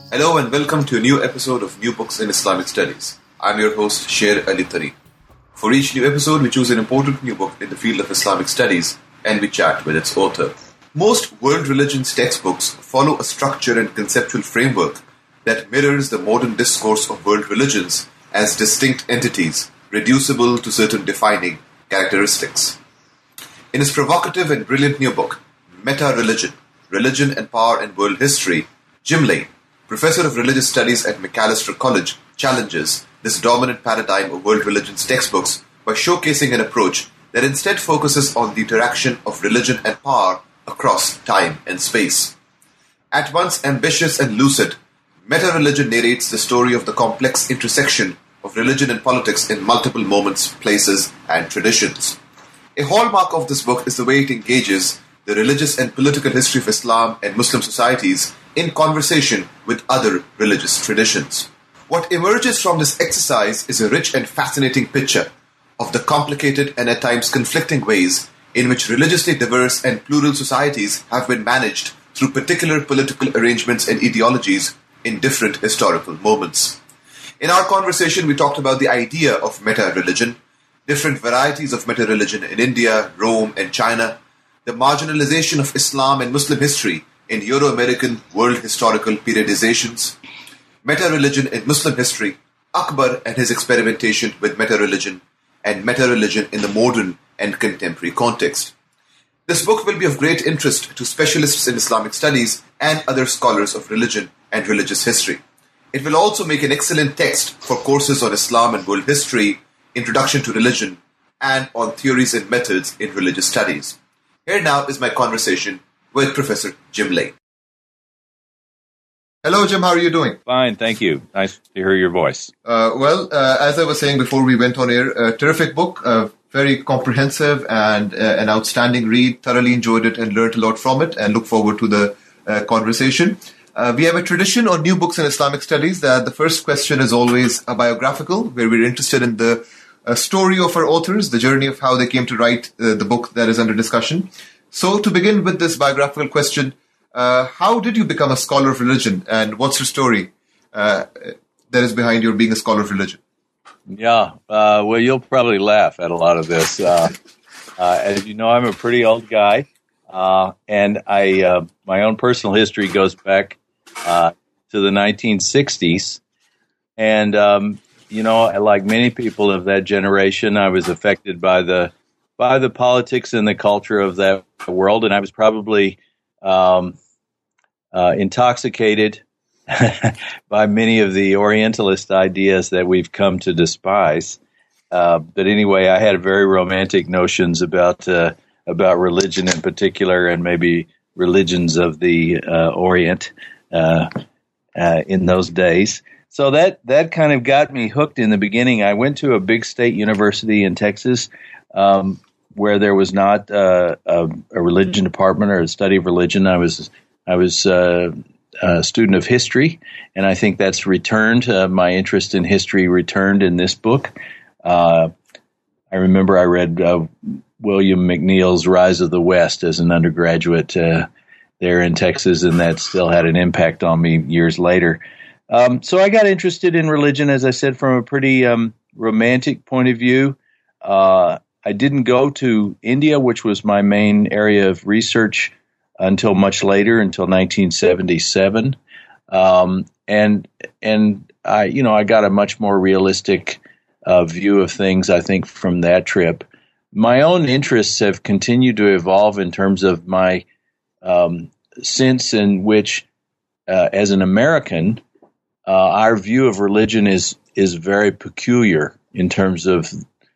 Hello and welcome to a new episode of New Books in Islamic Studies. I'm your host, Sher Ali Tariq. For each new episode, we choose an important new book in the field of Islamic studies and we chat with its author. Most world religions textbooks follow a structure and conceptual framework that mirrors the modern discourse of world religions as distinct entities, reducible to certain defining characteristics. In his provocative and brilliant new book, Meta-Religion, Religion and Power in World History, Jim Lane, Professor of Religious Studies at Macalester College, challenges this dominant paradigm of world religions textbooks by showcasing an approach that instead focuses on the interaction of religion and power across time and space. At once ambitious and lucid, Meta-Religion narrates the story of the complex intersection of religion and politics in multiple moments, places, and traditions. A hallmark of this book is the way it engages the religious and political history of Islam and Muslim societies in conversation with other religious traditions. What emerges from this exercise is a rich and fascinating picture of the complicated and at times conflicting ways in which religiously diverse and plural societies have been managed through particular political arrangements and ideologies in different historical moments. In our conversation, we talked about the idea of meta-religion, different varieties of meta-religion in India, Rome, and China, the marginalization of Islam and Muslim history in Euro-American world historical periodizations, meta-religion in Muslim history, Akbar and his experimentation with meta-religion, and meta-religion in the modern and contemporary context. This book will be of great interest to specialists in Islamic studies and other scholars of religion and religious history. It will also make an excellent text for courses on Islam and world history, introduction to religion, and on theories and methods in religious studies. Here now is my conversation with Professor Jim Lane. Hello, Jim. How are you doing? Fine, thank you. Nice to hear your voice. As I was saying before we went on air, a terrific book, very comprehensive and an outstanding read. Thoroughly enjoyed it and learned a lot from it and look forward to the conversation. We have a tradition on New Books in Islamic Studies that the first question is always a biographical, where we're interested in the story of our authors, the journey of how they came to write the book that is under discussion. So to begin with this biographical question, how did you become a scholar of religion, and what's your story that is behind your being a scholar of religion? Yeah, well, you'll probably laugh at a lot of this. As you know, I'm a pretty old guy, and my own personal history goes back to the 1960s. And, like many people of that generation, I was affected by the politics and the culture of that world, and I was probably intoxicated by many of the Orientalist ideas that we've come to despise. But anyway, I had very romantic notions about religion in particular, and maybe religions of the Orient in those days. So that kind of got me hooked in the beginning. I went to a big state university in Texas, where there was not a religion department or a study of religion. I was a student of history, and I think that's returned. My interest in history returned in this book. I remember I read William McNeill's Rise of the West as an undergraduate there in Texas, and that still had an impact on me years later. So I got interested in religion, as I said, from a pretty romantic point of view. I didn't go to India, which was my main area of research, until much later, until 1977. And I got a much more realistic view of things, I think, from that trip. My own interests have continued to evolve in terms of my sense in which, as an American, our view of religion is very peculiar in terms of,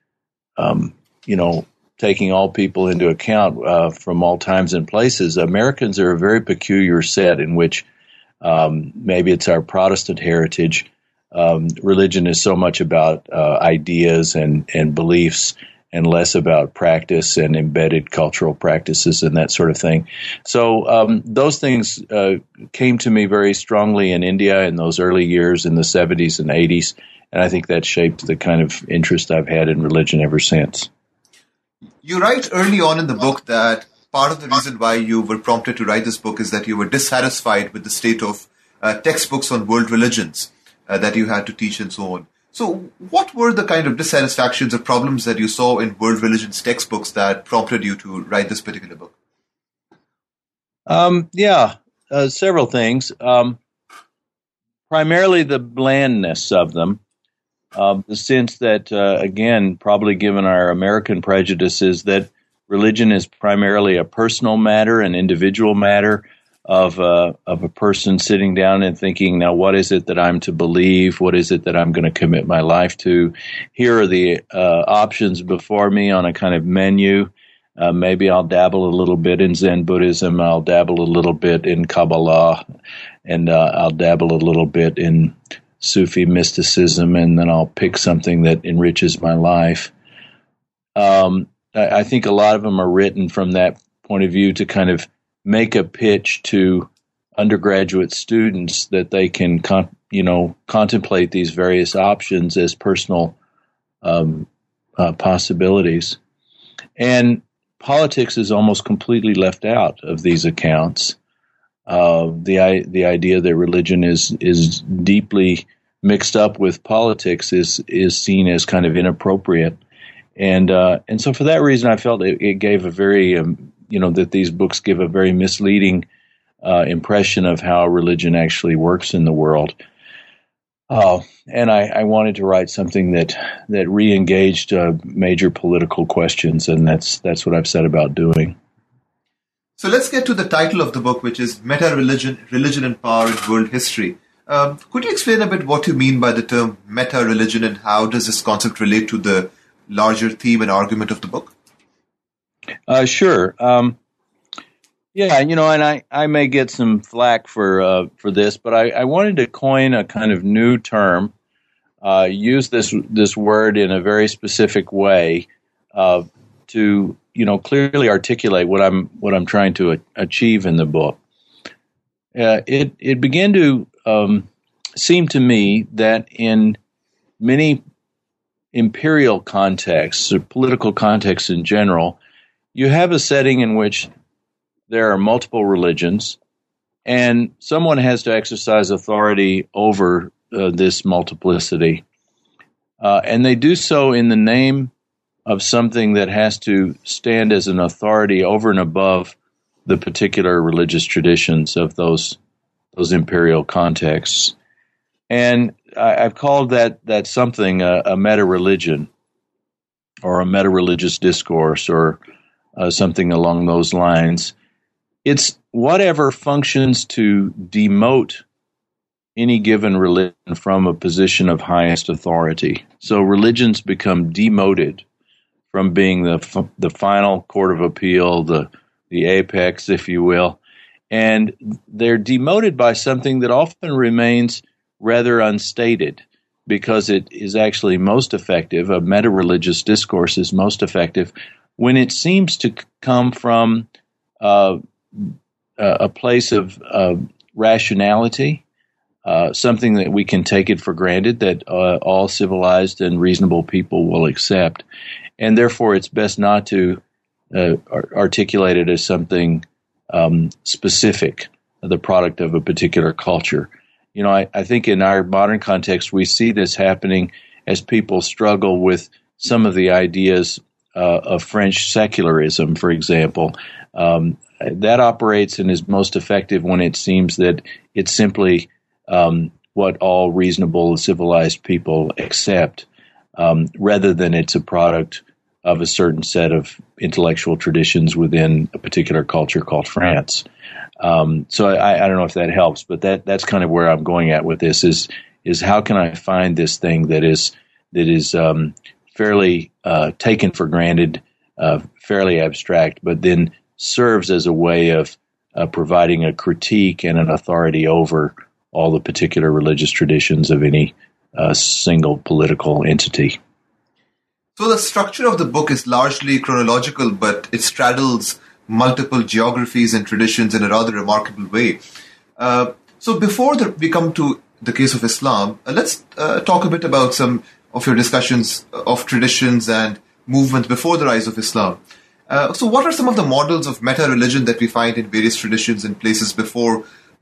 taking all people into account from all times and places. Americans are a very peculiar set in which maybe it's our Protestant heritage. Religion is so much about ideas and beliefs and less about practice and embedded cultural practices and that sort of thing. So those things came to me very strongly in India in those early years in the 70s and 80s, and I think that shaped the kind of interest I've had in religion ever since. You write early on in the book that part of the reason why you were prompted to write this book is that you were dissatisfied with the state of textbooks on world religions that you had to teach and so on. So what were the kind of dissatisfactions or problems that you saw in world religions textbooks that prompted you to write this particular book? Several things. Primarily the blandness of them. The sense that, again, probably given our American prejudices, that religion is primarily a personal matter, an individual matter of a person sitting down and thinking, now what is it that I'm to believe? What is it that I'm going to commit my life to? Here are the options before me on a kind of menu. Maybe I'll dabble a little bit in Zen Buddhism. I'll dabble a little bit in Kabbalah, and I'll dabble a little bit in Sufi mysticism, and then I'll pick something that enriches my life. I think a lot of them are written from that point of view to kind of make a pitch to undergraduate students that they can, contemplate these various options as personal possibilities. And politics is almost completely left out of these accounts. The idea that religion is deeply mixed up with politics is seen as kind of inappropriate, and so for that reason, I felt it gave a very that these books give a very misleading impression of how religion actually works in the world. And I wanted to write something that re-engaged major political questions, and that's what I've set about doing. So let's get to the title of the book, which is Meta-Religion, Religion and Power in World History. Could you explain a bit what you mean by the term meta-religion, and how does this concept relate to the larger theme and argument of the book? Sure. And I may get some flack for this, but I wanted to coin a kind of new term, use this word in a very specific way to clearly articulate what I'm trying to achieve in the book. It began to seem to me that in many imperial contexts, or political contexts in general, you have a setting in which there are multiple religions, and someone has to exercise authority over this multiplicity. And they do so in the name of something that has to stand as an authority over and above the particular religious traditions of those imperial contexts. And I've called that something a meta-religion, or a meta-religious discourse, or something along those lines. It's whatever functions to demote any given religion from a position of highest authority. So religions become demoted from being the final court of appeal, the apex, if you will, and they're demoted by something that often remains rather unstated, because it is actually most effective. A meta-religious discourse is most effective when it seems to come from a place of rationality, something that we can take it for granted that all civilized and reasonable people will accept. And therefore, it's best not to articulate it as something specific, the product of a particular culture. I think in our modern context, we see this happening as people struggle with some of the ideas of French secularism, for example. That operates and is most effective when it seems that it's simply what all reasonable civilized people accept, rather than it's a product of a certain set of intellectual traditions within a particular culture called France. So I don't know if that helps, but that's kind of where I'm going at with this is how can I find this thing that is fairly taken for granted, fairly abstract, but then serves as a way of providing a critique and an authority over all the particular religious traditions of any single political entity. So the structure of the book is largely chronological, but it straddles multiple geographies and traditions in a rather remarkable way. So before we come to the case of Islam, let's talk a bit about some of your discussions of traditions and movements before the rise of Islam. So what are some of the models of meta-religion that we find in various traditions and places before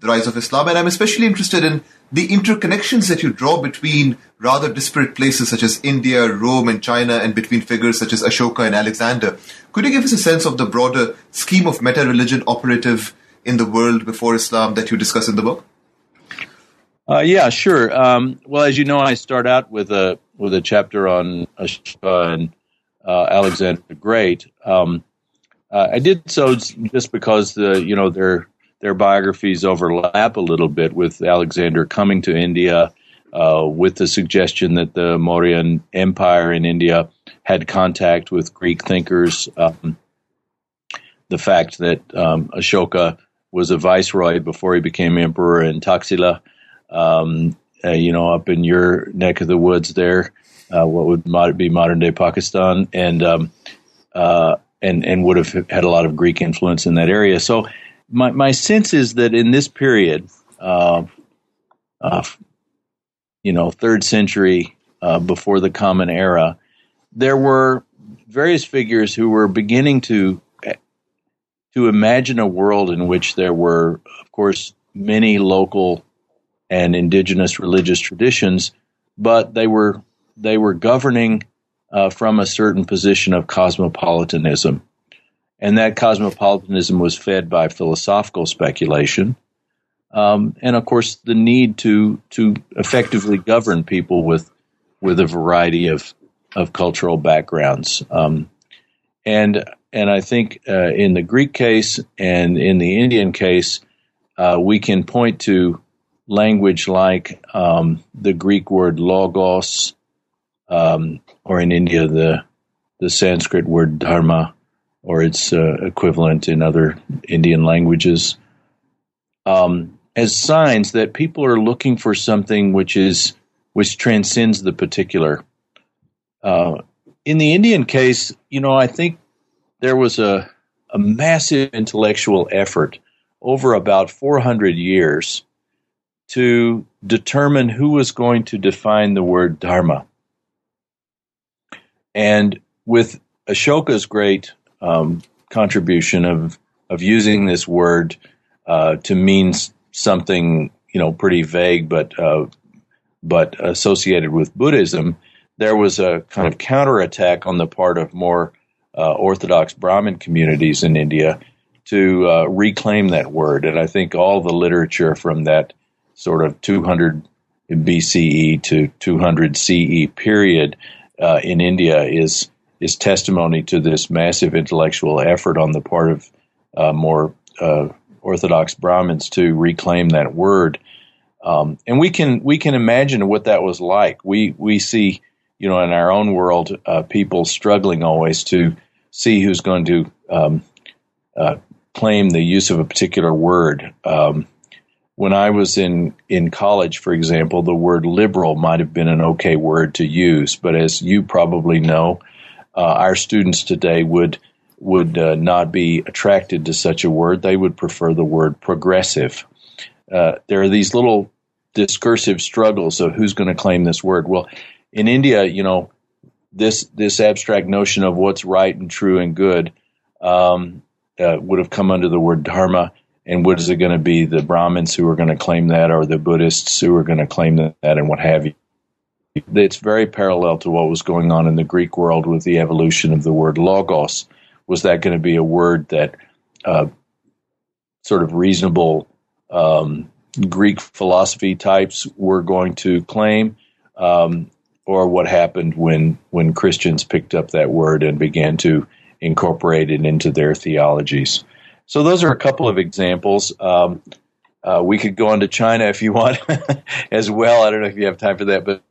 the rise of Islam, and I'm especially interested in the interconnections that you draw between rather disparate places such as India, Rome, and China, and between figures such as Ashoka and Alexander. Could you give us a sense of the broader scheme of meta-religion operative in the world before Islam that you discuss in the book? Yeah, sure. Well, as you know, I start out with a chapter on Ashoka and Alexander the Great. I did so just because their biographies overlap a little bit, with Alexander coming to India with the suggestion that the Mauryan Empire in India had contact with Greek thinkers. The fact that Ashoka was a viceroy before he became emperor in Taxila, up in your neck of the woods there, what would be modern-day Pakistan, and would have had a lot of Greek influence in that area. So my sense is that in this period, 3rd century before the Common Era, there were various figures who were beginning to imagine a world in which there were, of course, many local and indigenous religious traditions, but they were governing from a certain position of cosmopolitanism. And that cosmopolitanism was fed by philosophical speculation, and of course the need to effectively govern people with a variety of cultural backgrounds. And I think in the Greek case and in the Indian case, we can point to language like the Greek word logos, or in India the Sanskrit word dharma, or its equivalent in other Indian languages, as signs that people are looking for something which transcends the particular. In the Indian case, I think there was a massive intellectual effort over about 400 years to determine who was going to define the word dharma. And with Ashoka's great contribution of using this word to mean something pretty vague, but associated with Buddhism, there was a kind of counterattack on the part of more Orthodox Brahmin communities in India to reclaim that word. And I think all the literature from that sort of 200 BCE to 200 CE period in India is testimony to this massive intellectual effort on the part of more Orthodox Brahmins to reclaim that word. And we can imagine what that was like. We see, in our own world, people struggling always to see who's going to claim the use of a particular word. When I was in college, for example, the word liberal might have been an okay word to use, but as you probably know, our students today would not be attracted to such a word. They would prefer the word progressive. There are these little discursive struggles of who's going to claim this word. Well, in India, this abstract notion of what's right and true and good would have come under the word dharma. And what is it going to be? The Brahmins who are going to claim that, or the Buddhists who are going to claim that, and what have you? It's very parallel to what was going on in the Greek world with the evolution of the word logos. Was that going to be a word that sort of reasonable Greek philosophy types were going to claim, or what happened when Christians picked up that word and began to incorporate it into their theologies? So those are a couple of examples. We could go on to China if you want as well. I don't know if you have time for that, but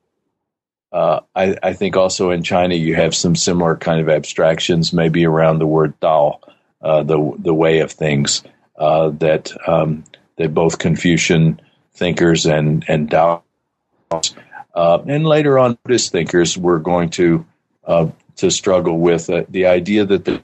I think also in China you have some similar kind of abstractions, maybe around the word Tao, the way of things, that both Confucian thinkers and Taoists, and later on Buddhist thinkers were going to struggle with the idea that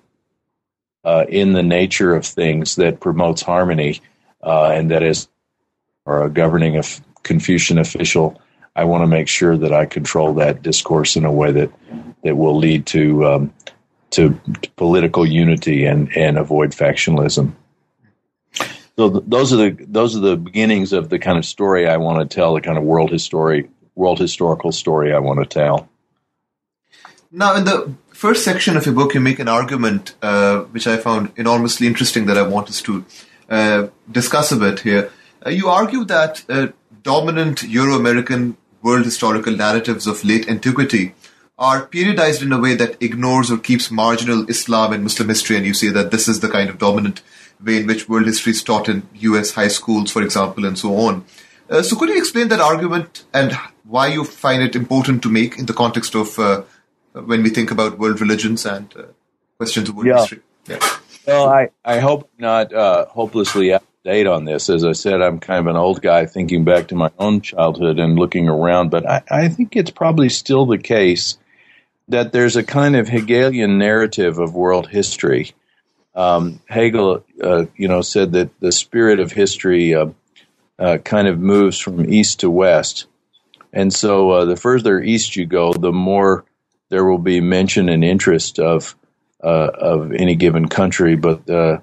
in the nature of things that promotes harmony, and that is, or a governing of Confucian official, I want to make sure that I control that discourse in a way that will lead to political unity and avoid factionalism. So those are the beginnings of the kind of story I want to tell, the kind of world historical story I want to tell. Now, in the first section of your book, you make an argument which I found enormously interesting that I want us to discuss a bit here. You argue that dominant Euro-American world historical narratives of late antiquity are periodized in a way that ignores or keeps marginal Islam and Muslim history, and you say that this is the kind of dominant way in which world history is taught in U.S. high schools, for example, and so on. So could you explain that argument and why you find it important to make in the context of when we think about world religions and questions of world history? Yeah. Well, I hope not hopelessly out of date on this. As I said, I'm kind of an old guy thinking back to my own childhood and looking around, but I think it's probably still the case that there's a kind of Hegelian narrative of world history. Hegel, said that the spirit of history kind of moves from east to west, and so the further east you go, the more there will be mention and interest of any given country, but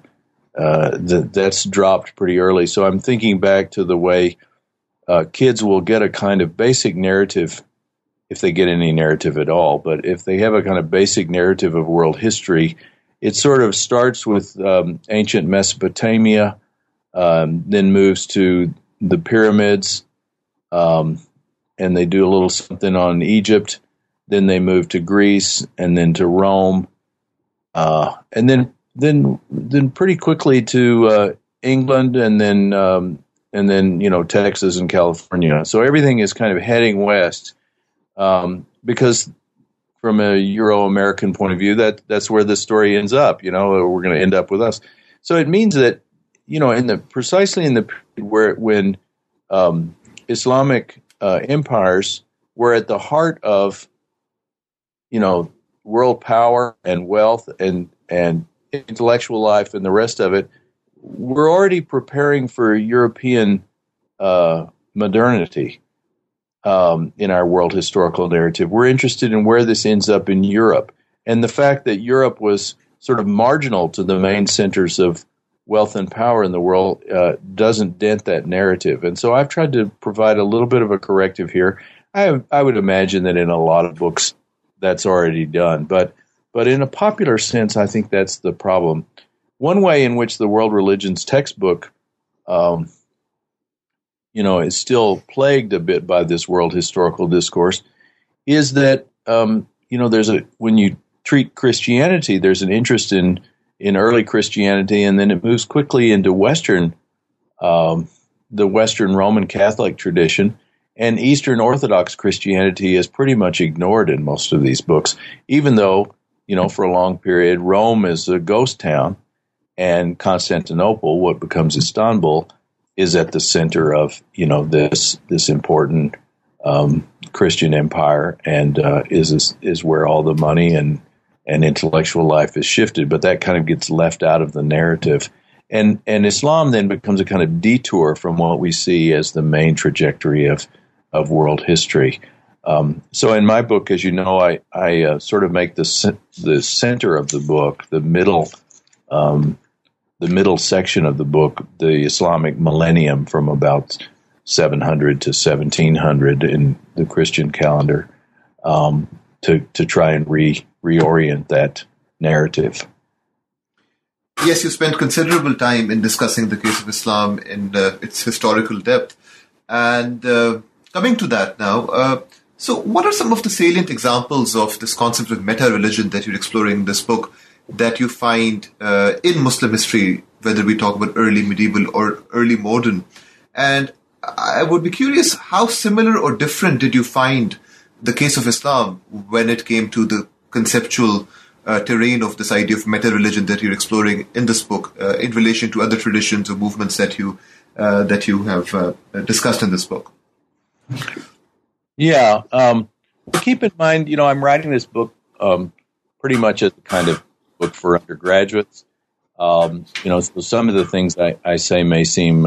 that's dropped pretty early. So I'm thinking back to the way kids will get a kind of basic narrative, if they get any narrative at all, but if they have a kind of basic narrative of world history, it sort of starts with ancient Mesopotamia, then moves to the pyramids, and they do a little something on Egypt. Then they move to Greece, and then to Rome, and then pretty quickly to England, and then Texas and California. So everything is kind of heading west, because from a Euro-American point of view, that's where the story ends up. We're going to end up with us. So it means that precisely in the period when Islamic empires were at the heart of world power and wealth and intellectual life and the rest of it, we're already preparing for European modernity. In our world historical narrative, we're interested in where this ends up in Europe, and the fact that Europe was sort of marginal to the main centers of wealth and power in the world doesn't dent that narrative. And so I've tried to provide a little bit of a corrective here. I would imagine that in a lot of books that's already done, but in a popular sense, I think that's the problem. One way in which the world religions textbook is still plagued a bit by this world historical discourse, is that, when you treat Christianity, there's an interest in early Christianity, and then it moves quickly into the Western Roman Catholic tradition, and Eastern Orthodox Christianity is pretty much ignored in most of these books, even though, for a long period, Rome is a ghost town, and Constantinople, what becomes Istanbul, is at the center of this important Christian empire, and is where all the money and intellectual life is shifted. But that kind of gets left out of the narrative, and Islam then becomes a kind of detour from what we see as the main trajectory of world history. So in my book, as you know, I sort of make the center of the book, the middle section of the book, the Islamic millennium from about 700 to 1700 in the Christian calendar, to try and reorient that narrative. Yes, you spent considerable time in discussing the case of Islam in its historical depth. And coming to that now, so what are some of the salient examples of this concept of meta-religion that you're exploring in this book that you find in Muslim history, whether we talk about early medieval or early modern? And I would be curious, how similar or different did you find the case of Islam when it came to the conceptual terrain of this idea of meta-religion that you're exploring in this book in relation to other traditions or movements that you have discussed in this book? Yeah. Keep in mind, I'm writing this book pretty much as a kind of book for undergraduates. So some of the things I say may seem,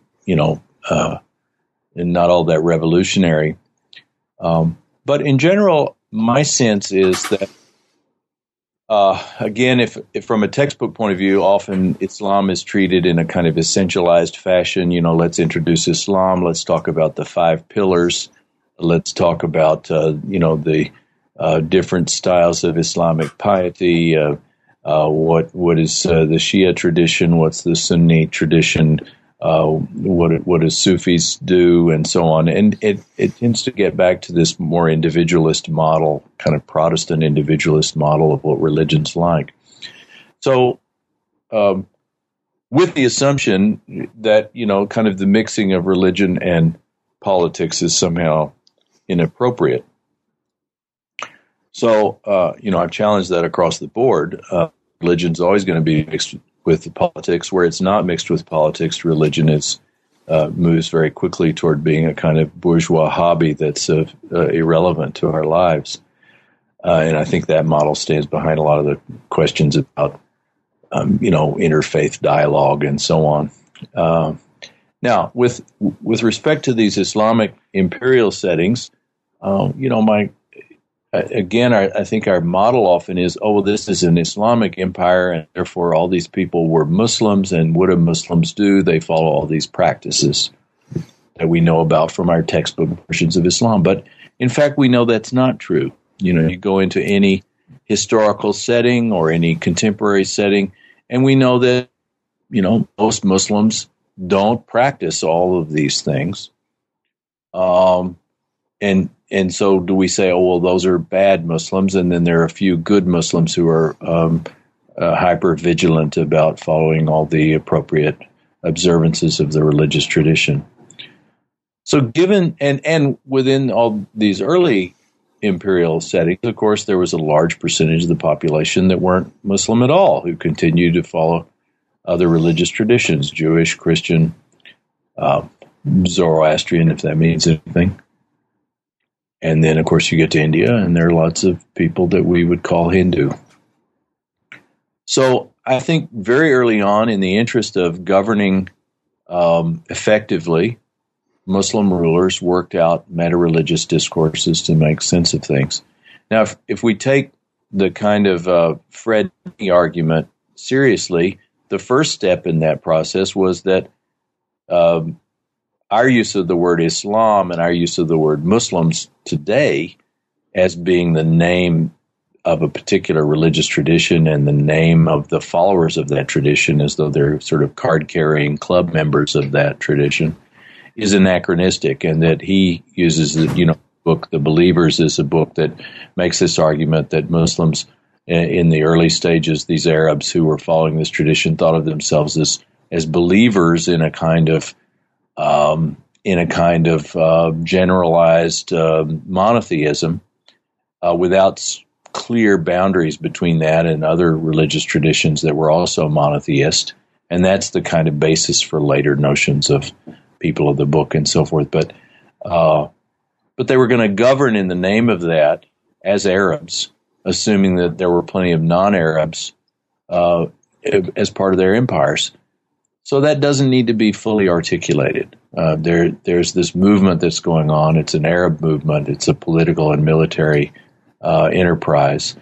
not all that revolutionary. But in general, my sense is that Again, if from a textbook point of view, often Islam is treated in a kind of essentialized fashion. Let's introduce Islam. Let's talk about the 5 pillars. Let's talk about, the different styles of Islamic piety. What is the Shia tradition? What's the Sunni tradition? What do Sufis do, and so on. And it tends to get back to this more individualist model, kind of Protestant individualist model of what religion's like. So with the assumption that, kind of the mixing of religion and politics is somehow inappropriate. So, I've challenged that across the board. Religion's always going to be mixed with politics. Where it's not mixed with politics, religion moves very quickly toward being a kind of bourgeois hobby that's irrelevant to our lives. And I think that model stands behind a lot of the questions about, interfaith dialogue and so on. Now, with respect to these Islamic imperial settings, I think our model often is, this is an Islamic empire, and therefore all these people were Muslims, and what do Muslims do? They follow all these practices that we know about from our textbook versions of Islam. But in fact, we know that's not true. You go into any historical setting or any contemporary setting, and we know that, most Muslims don't practice all of these things. And so do we say, those are bad Muslims, and then there are a few good Muslims who are hyper vigilant about following all the appropriate observances of the religious tradition. So given, and within all these early imperial settings, of course, there was a large percentage of the population that weren't Muslim at all, who continued to follow other religious traditions, Jewish, Christian, Zoroastrian, if that means anything. And then, of course, you get to India, and there are lots of people that we would call Hindu. So I think very early on, in the interest of governing effectively, Muslim rulers worked out meta-religious discourses to make sense of things. Now, if we take the kind of Fred argument seriously, the first step in that process was that our use of the word Islam and our use of the word Muslims today as being the name of a particular religious tradition and the name of the followers of that tradition, as though they're sort of card-carrying club members of that tradition, is anachronistic, and that he uses the book The Believers is a book that makes this argument that Muslims in the early stages, these Arabs who were following this tradition, thought of themselves as believers in a kind of generalized monotheism without clear boundaries between that and other religious traditions that were also monotheist. And that's the kind of basis for later notions of people of the book and so forth. But they were going to govern in the name of that as Arabs, assuming that there were plenty of non-Arabs as part of their empires. So that doesn't need to be fully articulated. There's this movement that's going on. It's an Arab movement. It's a political and military enterprise.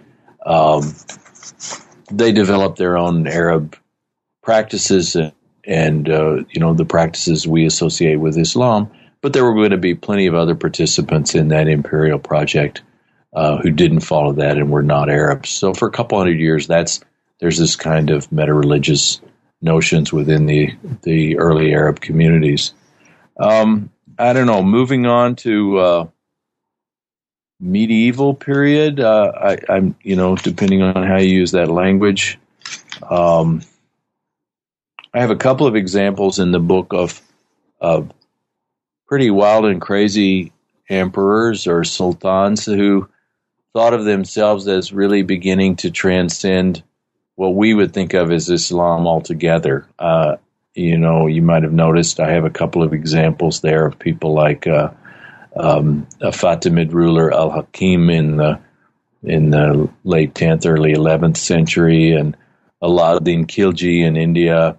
They developed their own Arab practices and the practices we associate with Islam. But there were going to be plenty of other participants in that imperial project who didn't follow that and were not Arabs. So for a couple hundred years, there's this kind of meta-religious notions within the early Arab communities. I don't know. Moving on to medieval period, I'm depending on how you use that language. I have a couple of examples in the book of pretty wild and crazy emperors or sultans who thought of themselves as really beginning to transcend what we would think of as Islam altogether. You might have noticed I have a couple of examples there of people like a Fatimid ruler Al-Hakim in the late 10th, early 11th century, and Alauddin Khilji in India.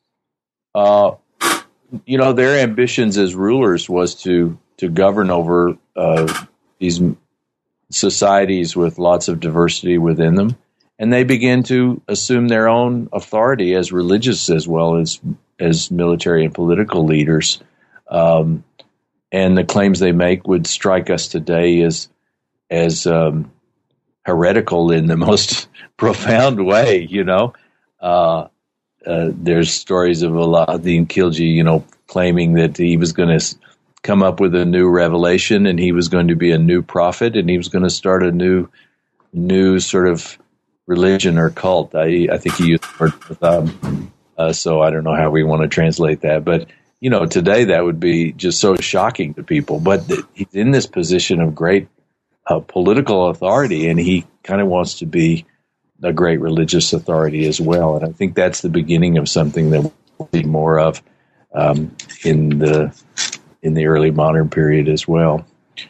Their ambitions as rulers was to govern over these societies with lots of diversity within them, and they begin to assume their own authority as religious as well as military and political leaders. And the claims they make would strike us today as heretical in the most profound way. There's stories of Alauddin Khilji, claiming that he was going to come up with a new revelation, and he was going to be a new prophet, and he was going to start a new sort of religion or cult. I think he used the word, so I don't know how we want to translate that, but today that would be just so shocking to people. But he's in this position of great political authority, and he kind of wants to be a great religious authority as well. And I think that's the beginning of something that we'll see more of in the early modern period as well.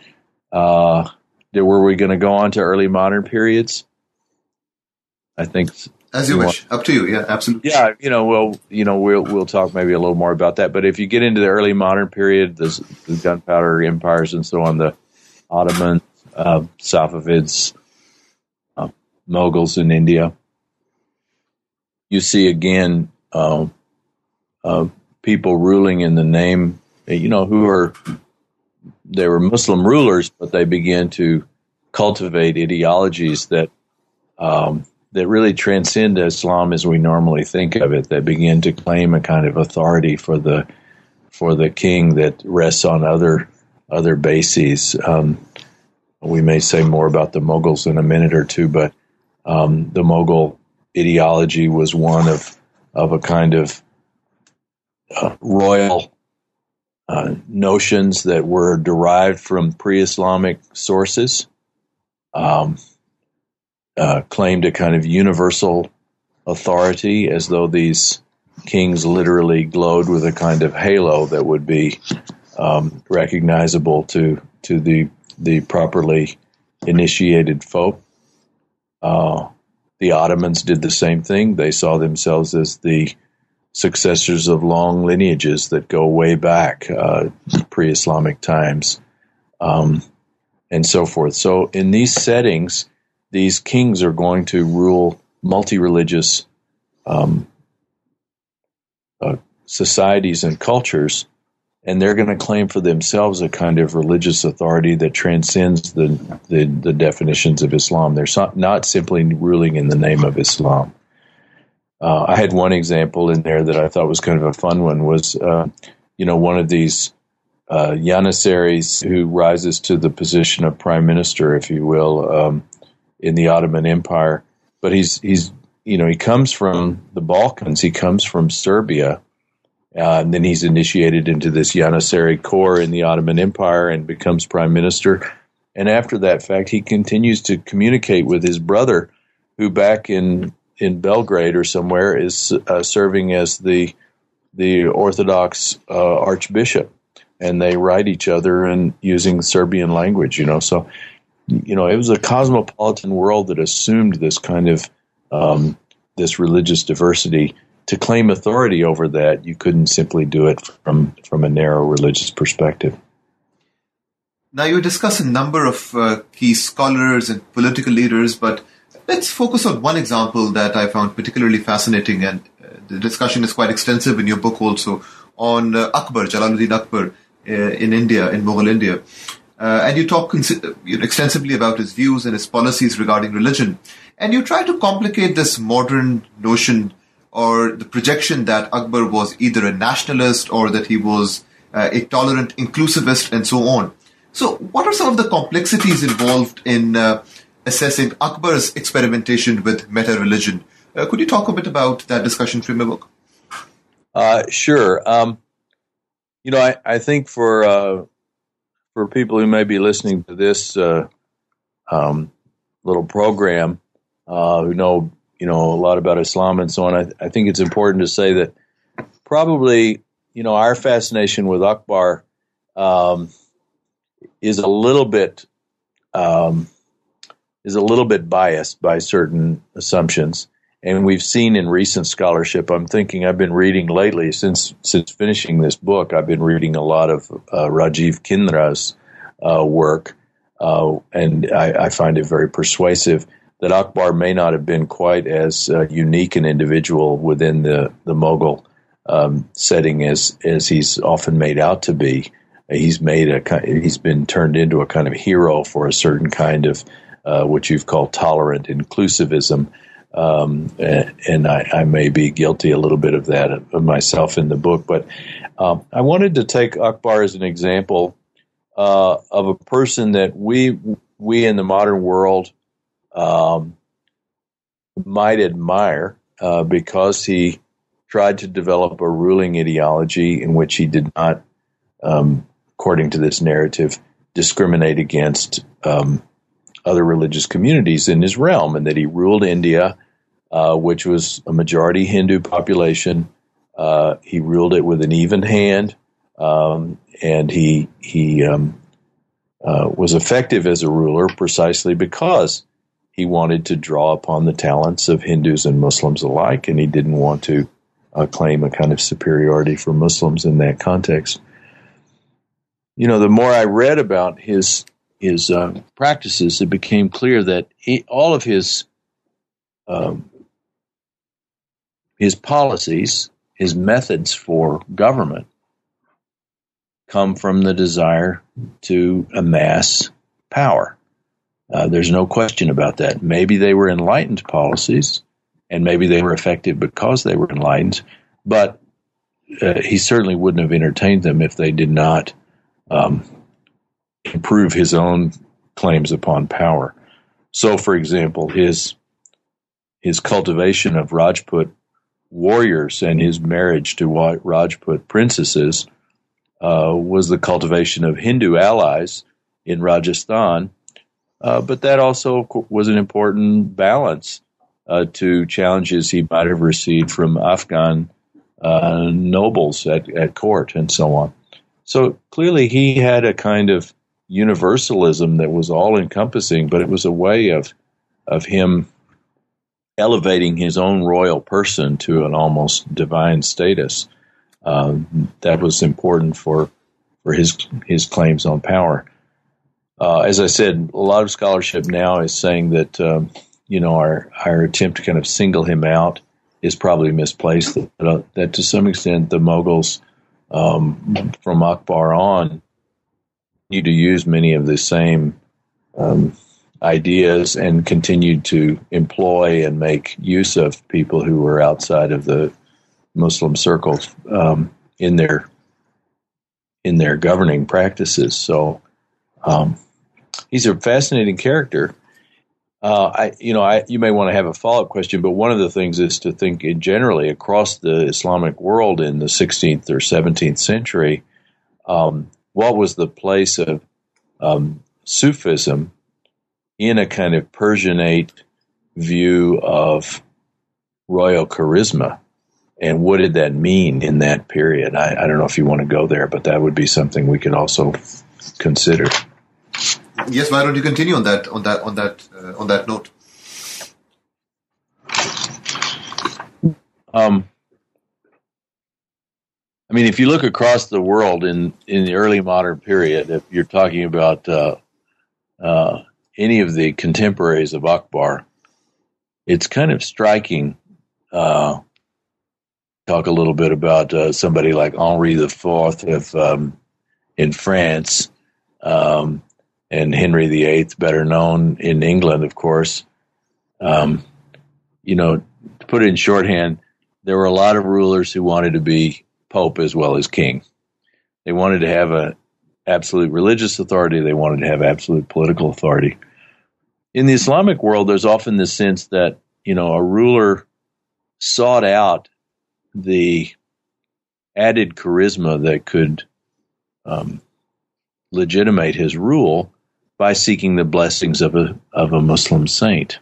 Were we going to go on to early modern periods? I think. As you wish. Up to you. Yeah, absolutely. Yeah, we'll talk maybe a little more about that. But if you get into the early modern period, the gunpowder empires and so on, the Ottomans, Safavids, Mughals in India, you see again people ruling in the name, they were Muslim rulers, but they began to cultivate ideologies that really transcend Islam as we normally think of it. They begin to claim a kind of authority for the king that rests on other bases. We may say more about the Mughals in a minute or two, but the Mughal ideology was one of a kind of royal notions that were derived from pre-Islamic sources. Claimed a kind of universal authority, as though these kings literally glowed with a kind of halo that would be recognizable to the properly initiated folk. The Ottomans did the same thing. They saw themselves as the successors of long lineages that go way back, pre-Islamic times, and so forth. So in these settings, these kings are going to rule multi-religious societies and cultures, and they're going to claim for themselves a kind of religious authority that transcends the definitions of Islam. They're not simply ruling in the name of Islam. I had one example in there that I thought was kind of a fun one, was one of these Janissaries who rises to the position of prime minister, if you will, in the Ottoman Empire. But he comes from the Balkans. He comes from Serbia. And then he's initiated into this Janissary corps in the Ottoman Empire and becomes prime minister. And after that fact, he continues to communicate with his brother, who back in Belgrade or somewhere is serving as the Orthodox archbishop. And they write each other and using Serbian language, So, it was a cosmopolitan world that assumed this kind of this religious diversity. To claim authority over that, you couldn't simply do it from a narrow religious perspective. Now, you discuss a number of key scholars and political leaders, but let's focus on one example that I found particularly fascinating, and the discussion is quite extensive in your book also, on Akbar, Jalaluddin Akbar in India, in Mughal India. And you talk extensively about his views and his policies regarding religion. And you try to complicate this modern notion or the projection that Akbar was either a nationalist or that he was a tolerant inclusivist and so on. So what are some of the complexities involved in assessing Akbar's experimentation with meta-religion? Could you talk a bit about that discussion from your book? Sure. I think for people who may be listening to this little program, who know a lot about Islam and so on, I think it's important to say that probably, our fascination with Akbar is a little bit biased by certain assumptions. And we've seen in recent scholarship, I've been reading lately, since finishing this book, I've been reading a lot of Rajiv Kindra's work, and I find it very persuasive, that Akbar may not have been quite as unique an individual within the Mughal setting as he's often made out to be. He's been turned into a kind of hero for a certain kind of what you've called tolerant inclusivism, and I may be guilty a little bit of that of myself in the book. But I wanted to take Akbar as an example of a person that we in the modern world might admire because he tried to develop a ruling ideology in which he did not, according to this narrative, discriminate against other religious communities in his realm, and that he ruled India, which was a majority Hindu population. He ruled it with an even hand, and he was effective as a ruler precisely because he wanted to draw upon the talents of Hindus and Muslims alike, and he didn't want to claim a kind of superiority for Muslims in that context. You know, the more I read about his practices, it became clear that all of his policies, his methods for government, come from the desire to amass power. There's no question about that. Maybe they were enlightened policies, and maybe they were effective because they were enlightened, but he certainly wouldn't have entertained them if they did not improve his own claims upon power. So, for example, his cultivation of Rajput warriors and his marriage to Rajput princesses was the cultivation of Hindu allies in Rajasthan, but that also was an important balance to challenges he might have received from Afghan nobles at court and so on. So clearly he had a kind of universalism that was all-encompassing, but it was a way of him elevating his own royal person to an almost divine status. That was important for his claims on power. As I said, a lot of scholarship now is saying that our attempt to kind of single him out is probably misplaced. That to some extent the Mughals from Akbar on need to use many of the same ideas and continued to employ and make use of people who were outside of the Muslim circles in their governing practices. So he's a fascinating character. You may want to have a follow-up question, but one of the things is to think generally across the Islamic world in the 16th or 17th century, what was the place of Sufism in a kind of Persianate view of royal charisma, and what did that mean in that period? I don't know if you want to go there, but that would be something we could also consider. Yes, why don't you continue on that note? I mean, if you look across the world in the early modern period, if you're talking about any of the contemporaries of Akbar, it's kind of striking. Talk a little bit about somebody like Henri IV in France, and Henry VIII, better known in England, of course. To put it in shorthand, there were a lot of rulers who wanted to be pope as well as king. They wanted to have an absolute religious authority. They wanted to have absolute political authority. In the Islamic world, there's often this sense that, a ruler sought out the added charisma that could legitimate his rule by seeking the blessings of a Muslim saint.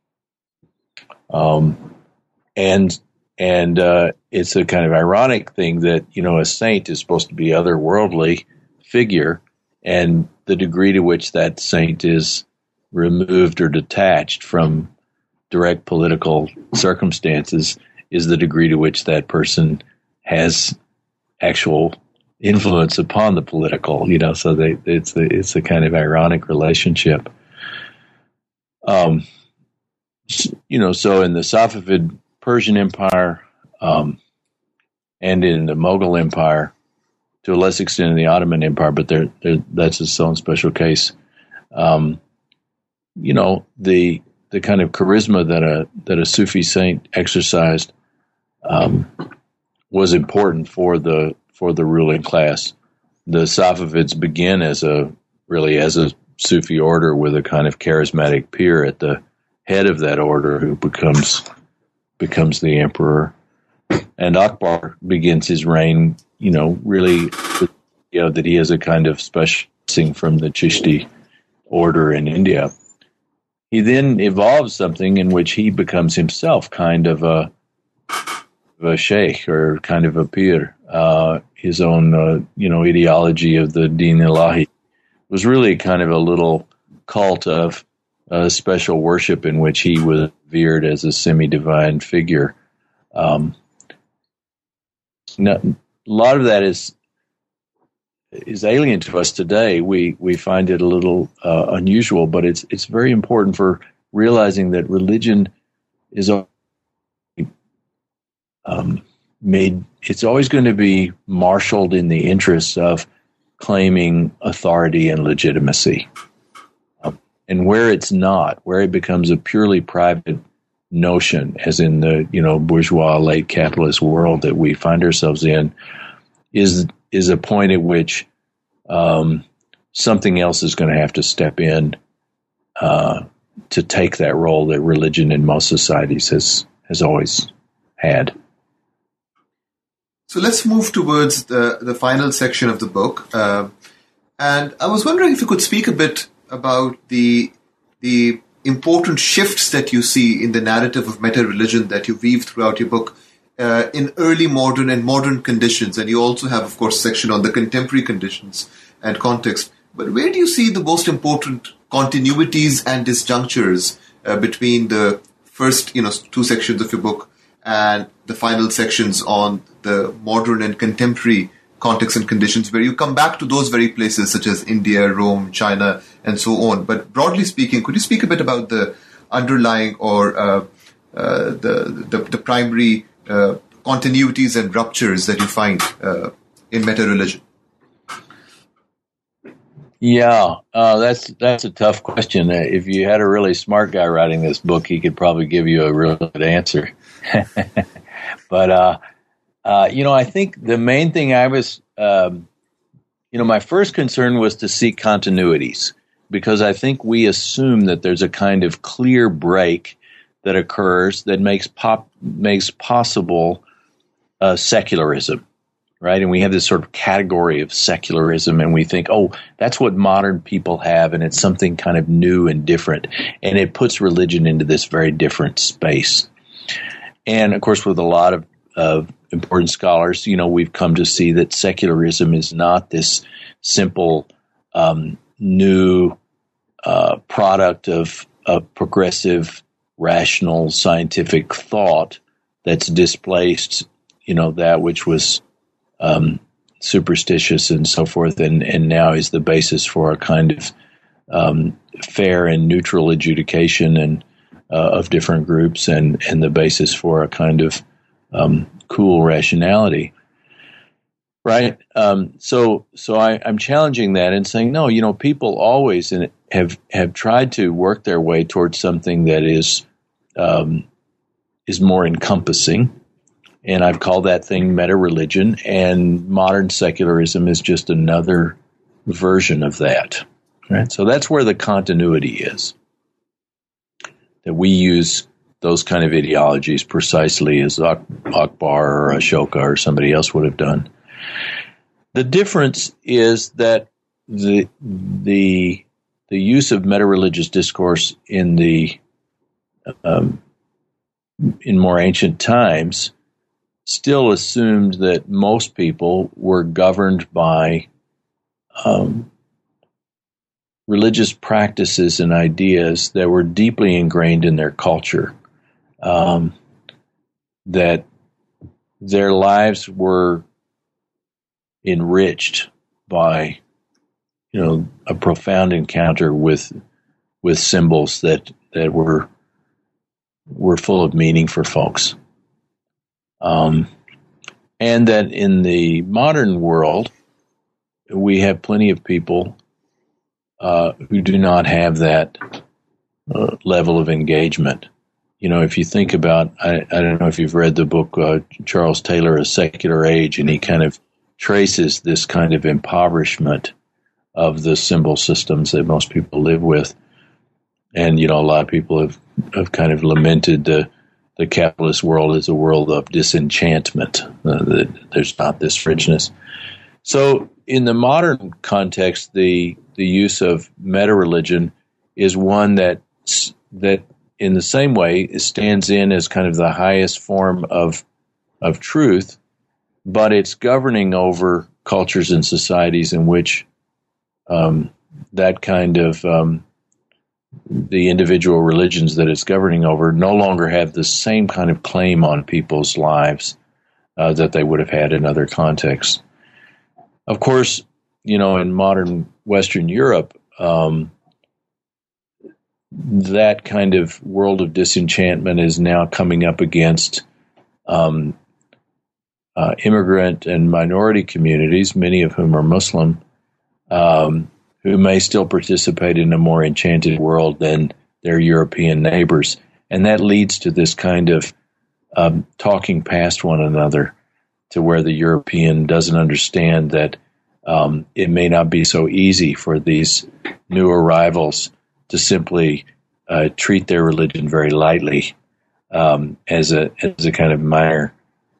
And it's a kind of ironic thing that, a saint is supposed to be otherworldly figure, and the degree to which that saint is removed or detached from direct political circumstances is the degree to which that person has actual influence upon the political, so it's a kind of ironic relationship. So in the Safavid Persian Empire and in the Mughal Empire, to a less extent in the Ottoman Empire, but that's its own special case. The kind of charisma that a Sufi saint exercised was important for the ruling class. The Safavids begin as a Sufi order with a kind of charismatic pir at the head of that order who becomes the emperor. And Akbar begins his reign, really, that he has a kind of special thing from the Chishti order in India. He then evolves something in which he becomes himself kind of a sheikh or kind of a pir. His own, ideology of the Din Ilahi was really kind of a little cult of special worship in which he was revered as a semi-divine figure. A lot of that is alien to us today. We find it a little unusual, but it's very important for realizing that religion is it's always going to be marshaled in the interests of claiming authority and legitimacy. And where it's not, where it becomes a purely private notion, as in the bourgeois late capitalist world that we find ourselves in, is a point at which something else is going to have to step in to take that role that religion in most societies has always had. So let's move towards the final section of the book. And I was wondering if you could speak a bit about the important shifts that you see in the narrative of meta-religion that you weave throughout your book in early modern and modern conditions. And you also have, of course, a section on the contemporary conditions and context. But where do you see the most important continuities and disjunctures between the first, two sections of your book and the final sections on the modern and contemporary context and conditions, where you come back to those very places such as India, Rome, China, and so on? But broadly speaking, could you speak a bit about the underlying or the primary continuities and ruptures that you find in meta-religion? Yeah, that's a tough question. If you had a really smart guy writing this book, he could probably give you a real good answer. But I think the main thing I was, my first concern was to seek continuities, because I think we assume that there's a kind of clear break that occurs that makes possible secularism, right? And we have this sort of category of secularism, and we think, oh, that's what modern people have, and it's something kind of new and different, and it puts religion into this very different space. And of course, with a lot of important scholars, we've come to see that secularism is not this simple new product of progressive, rational, scientific thought that's displaced, that which was superstitious and so forth, and now is the basis for a kind of fair and neutral adjudication and of different groups, and the basis for a kind of cool rationality, right? So I'm challenging that and saying, no, people always have tried to work their way towards something that is more encompassing, and I've called that thing meta-religion, and modern secularism is just another version of that, right? So that's where the continuity is, that we use those kind of ideologies precisely as Akbar or Ashoka or somebody else would have done. The difference is that the use of meta-religious discourse in more ancient times still assumed that most people were governed by religious practices and ideas that were deeply ingrained in their culture, that their lives were enriched by, a profound encounter with symbols that were were full of meaning for folks. And that in the modern world, we have plenty of people who do not have that level of engagement. You know, if you think about, I don't know if you've read the book Charles Taylor, A Secular Age, and he kind of traces this kind of impoverishment of the symbol systems that most people live with. And, you know, a lot of people have kind of lamented the capitalist world as a world of disenchantment. There's not this richness. So in the modern context, the use of meta-religion is one that in the same way stands in as kind of the highest form of truth, but it's governing over cultures and societies in which that kind of the individual religions that it's governing over no longer have the same kind of claim on people's lives that they would have had in other contexts. Of course, you know, in modern Western Europe, that kind of world of disenchantment is now coming up against immigrant and minority communities, many of whom are Muslim, who may still participate in a more enchanted world than their European neighbors. And that leads to this kind of talking past one another, to where the European doesn't understand that it may not be so easy for these new arrivals to simply treat their religion very lightly as a kind of minor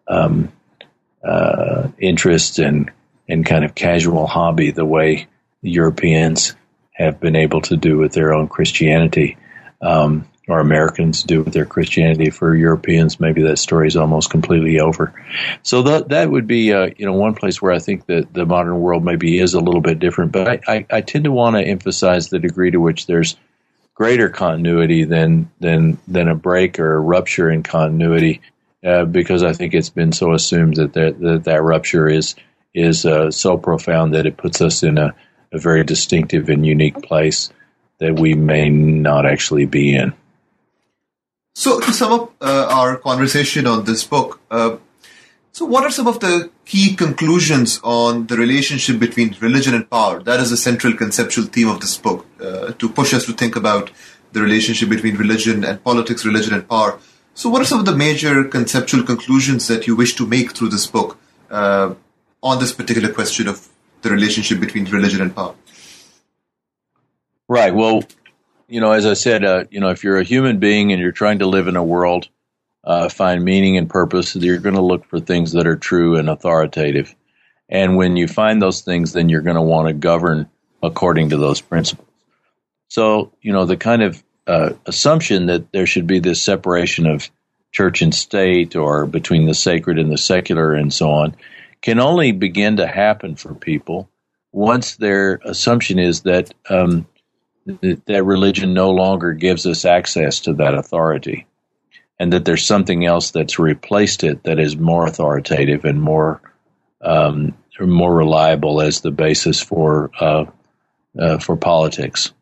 interest and kind of casual hobby, the way Europeans have been able to do with their own Christianity, or Americans do with their Christianity. For Europeans, maybe that story is almost completely over. So that would be one place where I think that the modern world maybe is a little bit different. But I tend to want to emphasize the degree to which there's greater continuity than a break or a rupture in continuity, because I think it's been so assumed that rupture is so profound that it puts us in a very distinctive and unique place that we may not actually be in. So to sum up our conversation on this book, so what are some of the key conclusions on the relationship between religion and power? That is a central conceptual theme of this book, to push us to think about the relationship between religion and politics, religion and power. So what are some of the major conceptual conclusions that you wish to make through this book on this particular question of the relationship between religion and power? Right. Well, you know, as I said, if you're a human being and you're trying to live in a world, find meaning and purpose, you're going to look for things that are true and authoritative. And when you find those things, then you're going to want to govern according to those principles. So, you know, the kind of assumption that there should be this separation of church and state, or between the sacred and the secular and so on, can only begin to happen for people once their assumption is that that religion no longer gives us access to that authority, and that there's something else that's replaced it that is more authoritative and more reliable as the basis for politics.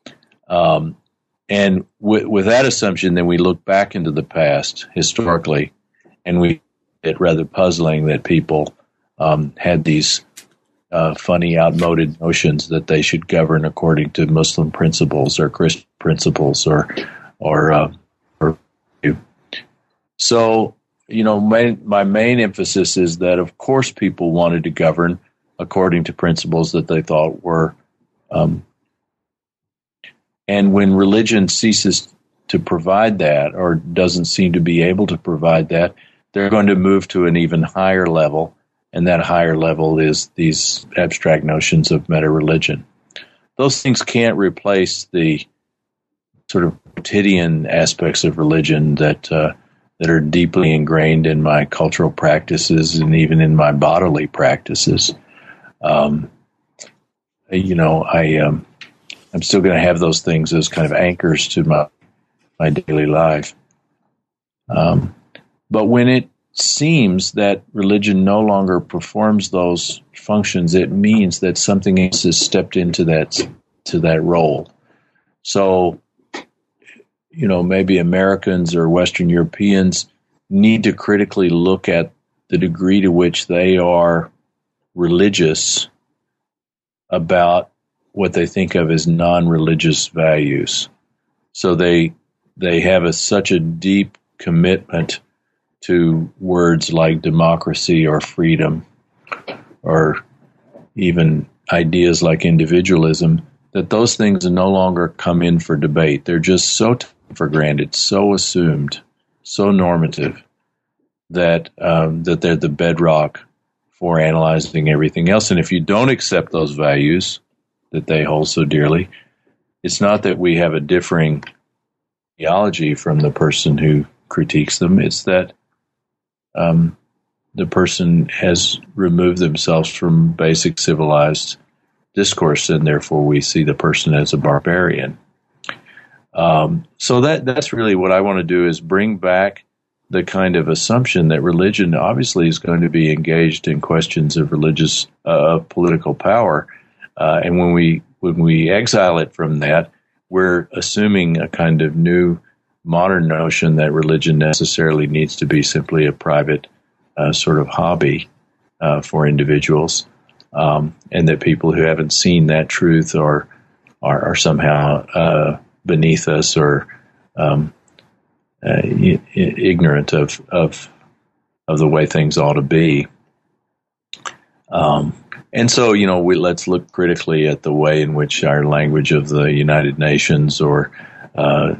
And with that assumption, then we look back into the past historically, and we it's rather puzzling that people had these funny, outmoded notions that they should govern according to Muslim principles or Christian principles or so, you know, my main emphasis is that, of course, people wanted to govern according to principles that they thought were, and when religion ceases to provide that, or doesn't seem to be able to provide that, they're going to move to an even higher level, and that higher level is these abstract notions of meta-religion. Those things can't replace the sort of quotidian aspects of religion that are deeply ingrained in my cultural practices and even in my bodily practices. I'm still going to have those things as kind of anchors to my daily life. But when it seems that religion no longer performs those functions, it means that something else has stepped into that role. So, maybe Americans or Western Europeans need to critically look at the degree to which they are religious about what they think of as non-religious values. So they have such a deep commitment to words like democracy or freedom or even ideas like individualism, that those things no longer come in for debate. They're just so taken for granted, so assumed, so normative that they're the bedrock for analyzing everything else. And if you don't accept those values that they hold so dearly, it's not that we have a differing theology from the person who critiques them. It's that the person has removed themselves from basic civilized discourse, and therefore we see the person as a barbarian. So that's really what I want to do, is bring back the kind of assumption that religion obviously is going to be engaged in questions of religious, political power, and when we exile it from that, we're assuming a kind of new modern notion that religion necessarily needs to be simply a private sort of hobby for individuals, and that people who haven't seen that truth are somehow beneath us or ignorant of the way things ought to be. And so, let's look critically at the way in which our language of the United Nations or our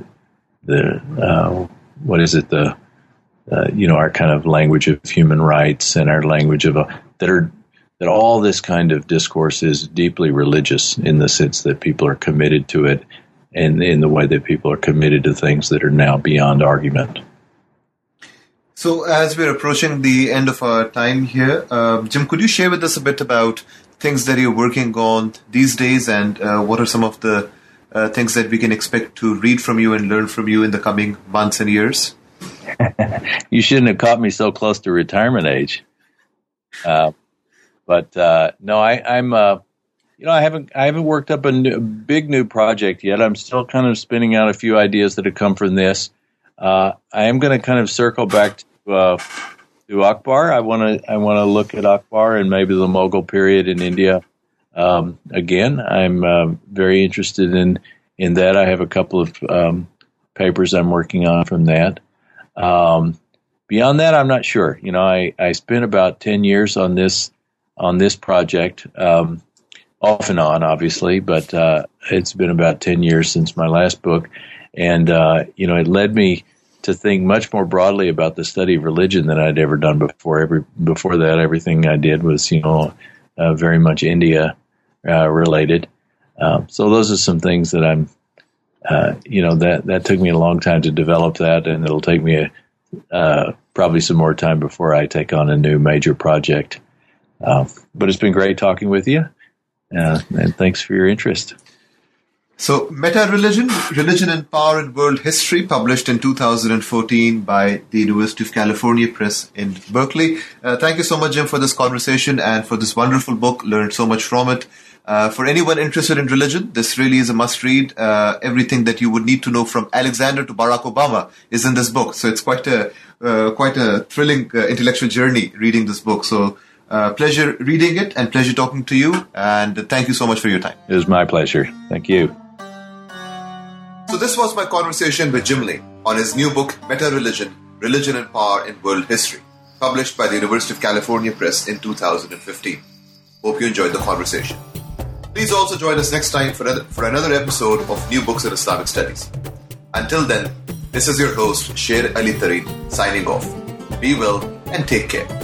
kind of language of human rights and our language of that all this kind of discourse is deeply religious in the sense that people are committed to it, and in the way that people are committed to things that are now beyond argument. So as we're approaching the end of our time here, Jim, could you share with us a bit about things that you're working on these days, and what are some of the things that we can expect to read from you and learn from you in the coming months and years? You shouldn't have caught me so close to retirement age. But no, I'm. I haven't worked up a big new project yet. I'm still kind of spinning out a few ideas that have come from this. I am going to kind of circle back to Akbar. I want to look at Akbar and maybe the Mughal period in India again. I'm very interested in that. I have a couple of papers I'm working on from that. Beyond that, I'm not sure. I spent about 10 years on this project, off and on, obviously, but it's been about 10 years since my last book. And, it led me to think much more broadly about the study of religion than I'd ever done before. Before that, everything I did was, very much India related. So those are some things that I'm, that took me a long time to develop that, and it'll take me probably some more time before I take on a new major project. But it's been great talking with you, and thanks for your interest. So, Meta-Religion, Religion and Power in World History, published in 2014 by the University of California Press in Berkeley. Thank you so much, Jim, for this conversation and for this wonderful book. Learned so much from it. For anyone interested in religion, this really is a must-read. Everything that you would need to know from Alexander to Barack Obama is in this book. So it's quite a thrilling intellectual journey reading this book. So pleasure reading it and pleasure talking to you. And thank you so much for your time. It was my pleasure. Thank you. So this was my conversation with Jim Lane on his new book, Meta-Religion, Religion and Power in World History, published by the University of California Press in 2015. Hope you enjoyed the conversation. Please also join us next time for another episode of New Books in Islamic Studies. Until then, this is your host, Sher Ali Tareen, signing off. Be well and take care.